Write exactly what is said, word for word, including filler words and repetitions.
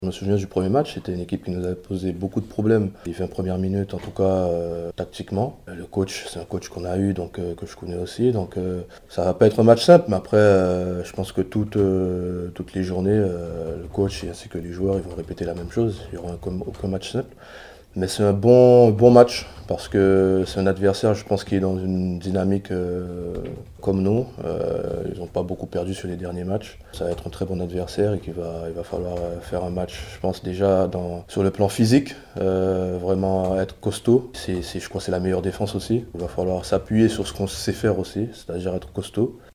Je me souviens du premier match, c'était une équipe qui nous avait posé beaucoup de problèmes. Les vingt premières minutes, en tout cas, euh, tactiquement. Le coach, c'est un coach qu'on a eu, donc euh, que je connais aussi. Donc euh, ça va pas être un match simple, mais après, euh, je pense que toutes, euh, toutes les journées, euh, le coach ainsi que les joueurs, ils vont répéter la même chose. Il y aura aucun, aucun match simple. Mais c'est un bon, bon match parce que c'est un adversaire, je pense, qui est dans une dynamique euh, comme nous. Euh, ils n'ont pas beaucoup perdu sur les derniers matchs. Ça va être un très bon adversaire et qu'il va, il va falloir faire un match, je pense, déjà dans, sur le plan physique, euh, vraiment être costaud. C'est, c'est, je crois que c'est la meilleure défense aussi. Il va falloir s'appuyer sur ce qu'on sait faire aussi, c'est-à-dire être costaud.